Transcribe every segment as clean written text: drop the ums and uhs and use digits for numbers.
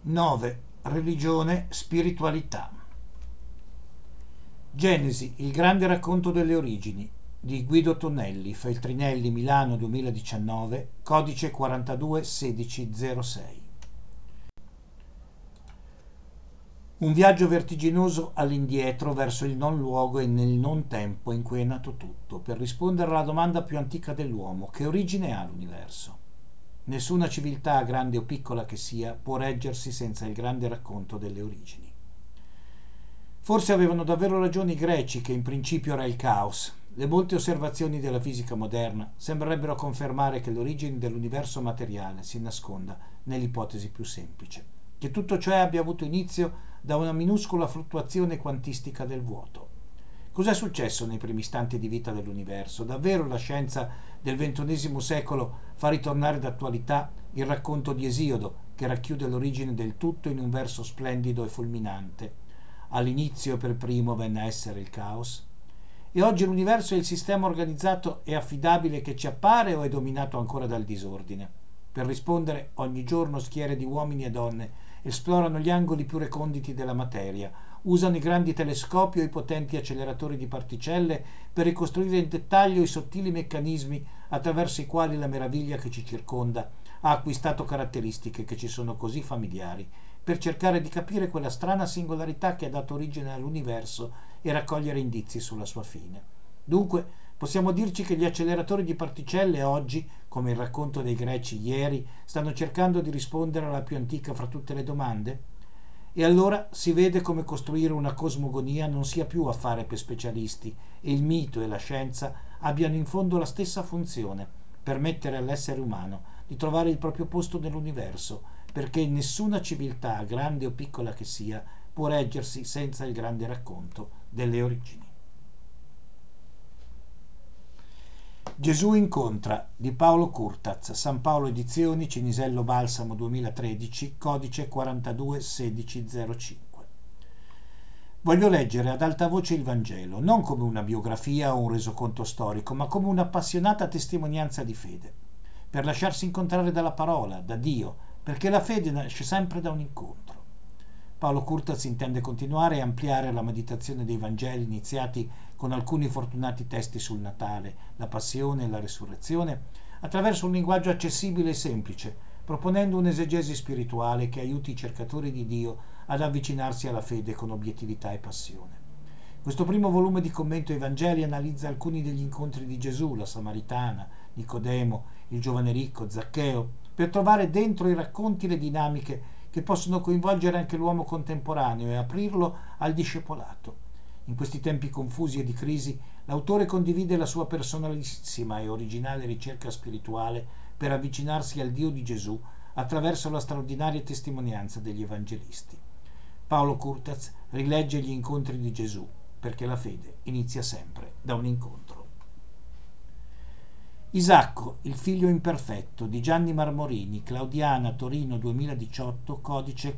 9. Religione, spiritualità. Genesi, il grande racconto delle origini, di Guido Tonelli, Feltrinelli, Milano 2019, codice 421606. Un viaggio vertiginoso all'indietro verso il non luogo e nel non tempo in cui è nato tutto, per rispondere alla domanda più antica dell'uomo: che origine ha l'universo? Nessuna civiltà, grande o piccola che sia, può reggersi senza il grande racconto delle origini. Forse avevano davvero ragione i greci che in principio era il caos. Le molte osservazioni della fisica moderna sembrerebbero confermare che l'origine dell'universo materiale si nasconda nell'ipotesi più semplice, che tutto ciò abbia avuto inizio da una minuscola fluttuazione quantistica del vuoto. Cos'è successo nei primi istanti di vita dell'universo? Davvero la scienza del XXI secolo fa ritornare d'attualità il racconto di Esiodo, che racchiude l'origine del tutto in un verso splendido e fulminante. All'inizio per primo venne a essere il caos. E oggi l'universo è il sistema organizzato e affidabile che ci appare o è dominato ancora dal disordine? Per rispondere, ogni giorno schiere di uomini e donne esplorano gli angoli più reconditi della materia, usano i grandi telescopi o i potenti acceleratori di particelle per ricostruire in dettaglio i sottili meccanismi attraverso i quali la meraviglia che ci circonda ha acquistato caratteristiche che ci sono così familiari, per cercare di capire quella strana singolarità che ha dato origine all'universo e raccogliere indizi sulla sua fine. Dunque, possiamo dirci che gli acceleratori di particelle oggi, come il racconto dei greci ieri, stanno cercando di rispondere alla più antica fra tutte le domande? E allora si vede come costruire una cosmogonia non sia più affare per specialisti e il mito e la scienza abbiano in fondo la stessa funzione: permettere all'essere umano di trovare il proprio posto nell'universo, perché nessuna civiltà, grande o piccola che sia, può reggersi senza il grande racconto delle origini. Gesù incontra, di Paolo Curtaz, San Paolo Edizioni, Cinisello Balsamo 2013, codice 421605. Voglio leggere ad alta voce il Vangelo, non come una biografia o un resoconto storico, ma come un'appassionata testimonianza di fede, per lasciarsi incontrare dalla parola, da Dio, perché la fede nasce sempre da un incontro. Paolo Curtaz intende continuare e ampliare la meditazione dei Vangeli iniziati con alcuni fortunati testi sul Natale, la Passione e la Resurrezione, attraverso un linguaggio accessibile e semplice, proponendo un'esegesi spirituale che aiuti i cercatori di Dio ad avvicinarsi alla fede con obiettività e passione. Questo primo volume di commento ai Vangeli analizza alcuni degli incontri di Gesù, la Samaritana, Nicodemo, il giovane ricco, Zaccheo, per trovare dentro i racconti le dinamiche che possono coinvolgere anche l'uomo contemporaneo e aprirlo al discepolato. In questi tempi confusi e di crisi, l'autore condivide la sua personalissima e originale ricerca spirituale per avvicinarsi al Dio di Gesù attraverso la straordinaria testimonianza degli evangelisti. Paolo Curtaz rilegge gli incontri di Gesù, perché la fede inizia sempre da un incontro. Isacco, il figlio imperfetto, di Gianni Marmorini, Claudiana, Torino 2018, codice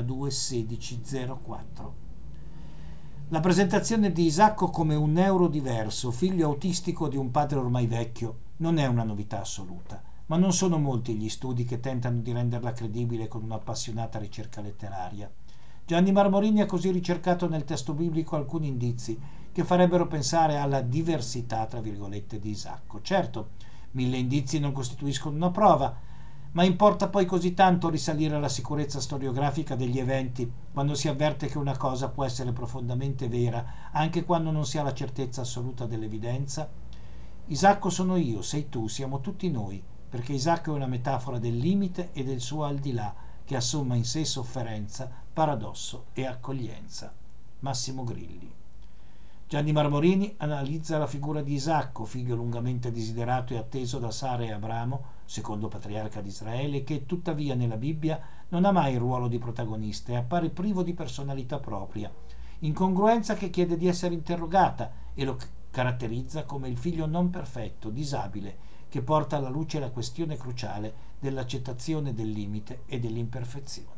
421604. La presentazione di Isacco come un neurodiverso, figlio autistico di un padre ormai vecchio, non è una novità assoluta, ma non sono molti gli studi che tentano di renderla credibile con un'appassionata ricerca letteraria. Gianni Marmorini ha così ricercato nel testo biblico alcuni indizi che farebbero pensare alla diversità, tra virgolette, di Isacco. Certo, 1000 indizi non costituiscono una prova, ma importa poi così tanto risalire alla sicurezza storiografica degli eventi quando si avverte che una cosa può essere profondamente vera anche quando non si ha la certezza assoluta dell'evidenza? Isacco sono io, sei tu, siamo tutti noi, perché Isacco è una metafora del limite e del suo al di là, che assomma in sé sofferenza, paradosso e accoglienza. Massimo Grilli. Gianni Marmorini analizza la figura di Isacco, figlio lungamente desiderato e atteso da Sara e Abramo, secondo patriarca di Israele, che tuttavia nella Bibbia non ha mai il ruolo di protagonista e appare privo di personalità propria, incongruenza che chiede di essere interrogata e lo caratterizza come il figlio non perfetto, disabile, che porta alla luce la questione cruciale dell'accettazione del limite e dell'imperfezione.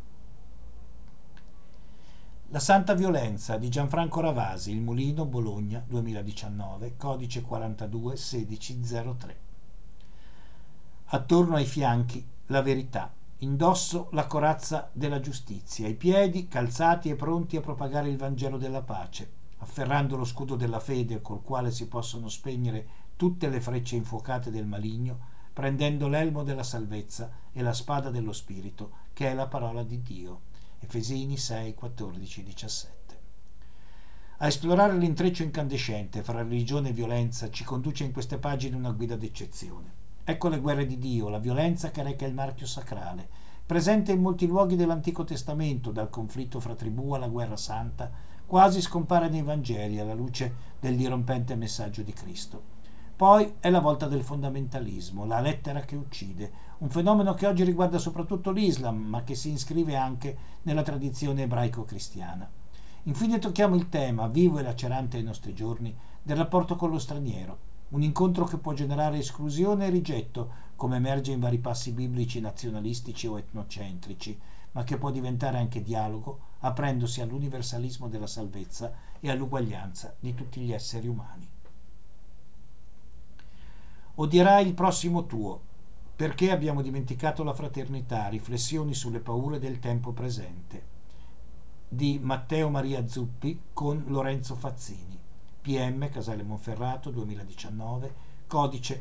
La Santa Violenza di Gianfranco Ravasi, Il Mulino, Bologna 2019, codice 421603. Attorno ai fianchi la verità, indosso la corazza della giustizia, i piedi calzati e pronti a propagare il Vangelo della pace, afferrando lo scudo della fede col quale si possono spegnere tutte le frecce infuocate del maligno, prendendo l'elmo della salvezza e la spada dello Spirito, che è la parola di Dio. Efesini 6, 14, 17. A esplorare l'intreccio incandescente fra religione e violenza ci conduce in queste pagine una guida d'eccezione. Ecco le guerre di Dio, la violenza che reca il marchio sacrale, presente in molti luoghi dell'Antico Testamento, dal conflitto fra tribù alla guerra santa, quasi scompare nei Vangeli alla luce del dirompente messaggio di Cristo. Poi è la volta del fondamentalismo, la lettera che uccide, un fenomeno che oggi riguarda soprattutto l'Islam, ma che si iscrive anche nella tradizione ebraico-cristiana. Infine tocchiamo il tema, vivo e lacerante ai nostri giorni, del rapporto con lo straniero, un incontro che può generare esclusione e rigetto, come emerge in vari passi biblici nazionalistici o etnocentrici, ma che può diventare anche dialogo, aprendosi all'universalismo della salvezza e all'uguaglianza di tutti gli esseri umani. Odierai il prossimo tuo. Perché abbiamo dimenticato la fraternità? Riflessioni sulle paure del tempo presente, di Matteo Maria Zuppi con Lorenzo Fazzini. PM Casale Monferrato 2019, codice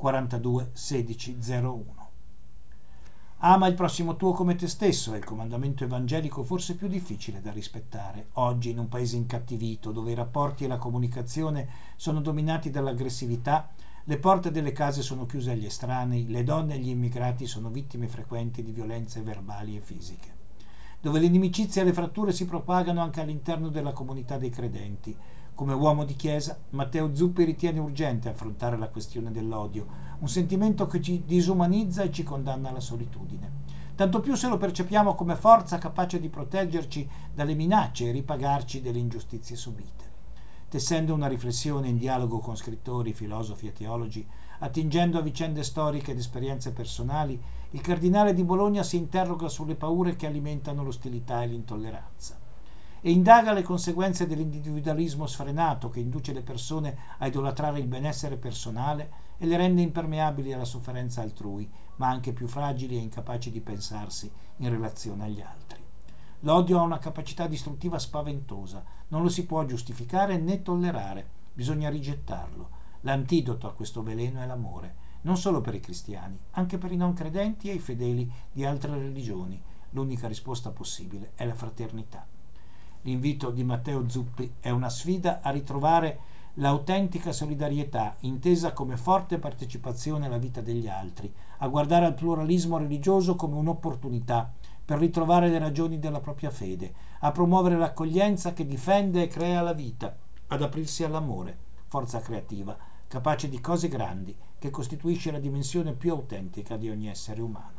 421601. Ama il prossimo tuo come te stesso è il comandamento evangelico forse più difficile da rispettare oggi in un paese incattivito dove i rapporti e la comunicazione sono dominati dall'aggressività. Le porte delle case sono chiuse agli estranei, le donne e gli immigrati sono vittime frequenti di violenze verbali e fisiche, dove l'inimicizia e le fratture si propagano anche all'interno della comunità dei credenti. Come uomo di chiesa, Matteo Zuppi ritiene urgente affrontare la questione dell'odio, un sentimento che ci disumanizza e ci condanna alla solitudine. Tanto più se lo percepiamo come forza capace di proteggerci dalle minacce e ripagarci delle ingiustizie subite. Tessendo una riflessione in dialogo con scrittori, filosofi e teologi, attingendo a vicende storiche ed esperienze personali, il cardinale di Bologna si interroga sulle paure che alimentano l'ostilità e l'intolleranza e indaga le conseguenze dell'individualismo sfrenato che induce le persone a idolatrare il benessere personale e le rende impermeabili alla sofferenza altrui, ma anche più fragili e incapaci di pensarsi in relazione agli altri. L'odio ha una capacità distruttiva spaventosa, non lo si può giustificare né tollerare, bisogna rigettarlo. L'antidoto a questo veleno è l'amore, non solo per i cristiani, anche per i non credenti e i fedeli di altre religioni. L'unica risposta possibile è la fraternità. L'invito di Matteo Zuppi è una sfida a ritrovare l'autentica solidarietà, intesa come forte partecipazione alla vita degli altri, a guardare al pluralismo religioso come un'opportunità per ritrovare le ragioni della propria fede, a promuovere l'accoglienza che difende e crea la vita, ad aprirsi all'amore, forza creativa, capace di cose grandi, che costituisce la dimensione più autentica di ogni essere umano.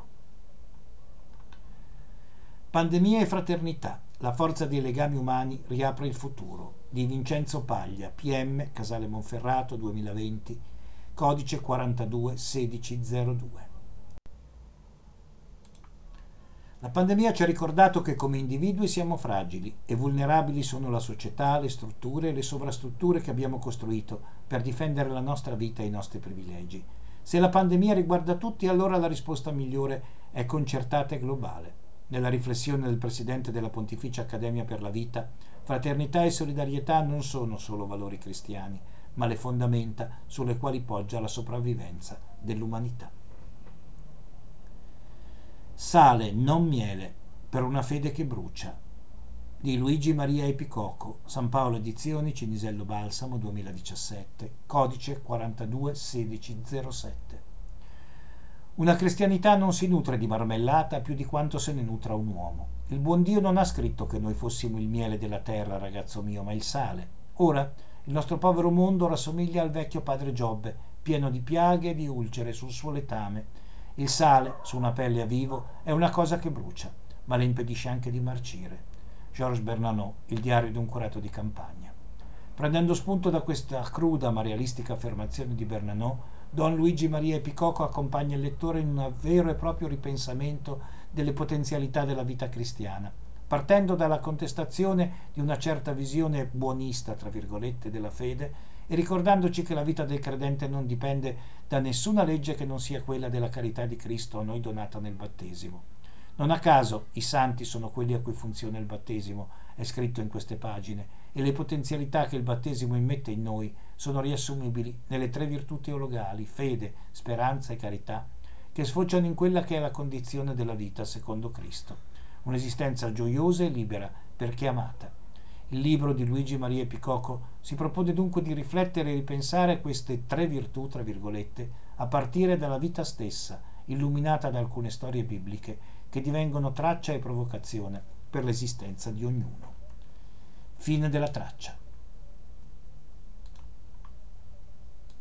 Pandemia e fraternità, la forza dei legami umani riapre il futuro, di Vincenzo Paglia, PM Casale Monferrato 2020, codice 421602. La pandemia ci ha ricordato che come individui siamo fragili e vulnerabili sono la società, le strutture e le sovrastrutture che abbiamo costruito per difendere la nostra vita e i nostri privilegi. Se la pandemia riguarda tutti, allora la risposta migliore è concertata e globale. Nella riflessione del presidente della Pontificia Accademia per la Vita, fraternità e solidarietà non sono solo valori cristiani, ma le fondamenta sulle quali poggia la sopravvivenza dell'umanità. Sale, non miele, per una fede che brucia, di Luigi Maria Epicoco, San Paolo Edizioni, Cinisello Balsamo 2017, codice 421607. Una cristianità non si nutre di marmellata più di quanto se ne nutra un uomo. Il buon Dio non ha scritto che noi fossimo il miele della terra, ragazzo mio, ma il sale. Ora, il nostro povero mondo rassomiglia al vecchio padre Giobbe, pieno di piaghe e di ulcere sul suo letame. Il sale, su una pelle a vivo, è una cosa che brucia, ma le impedisce anche di marcire. Georges Bernanos, Il diario di un curato di campagna. Prendendo spunto da questa cruda ma realistica affermazione di Bernanos, Don Luigi Maria Epicoco accompagna il lettore in un vero e proprio ripensamento delle potenzialità della vita cristiana, partendo dalla contestazione di una certa visione buonista, tra virgolette, della fede, e ricordandoci che la vita del credente non dipende da nessuna legge che non sia quella della carità di Cristo a noi donata nel battesimo. Non a caso i santi sono quelli a cui funziona il battesimo, è scritto in queste pagine, e le potenzialità che il battesimo immette in noi sono riassumibili nelle tre virtù teologali, fede, speranza e carità, che sfociano in quella che è la condizione della vita secondo Cristo, un'esistenza gioiosa e libera perché amata. Il libro di Luigi Maria Picocco si propone dunque di riflettere e ripensare a queste tre virtù, tra virgolette, a partire dalla vita stessa, illuminata da alcune storie bibliche che divengono traccia e provocazione per l'esistenza di ognuno. Fine della traccia.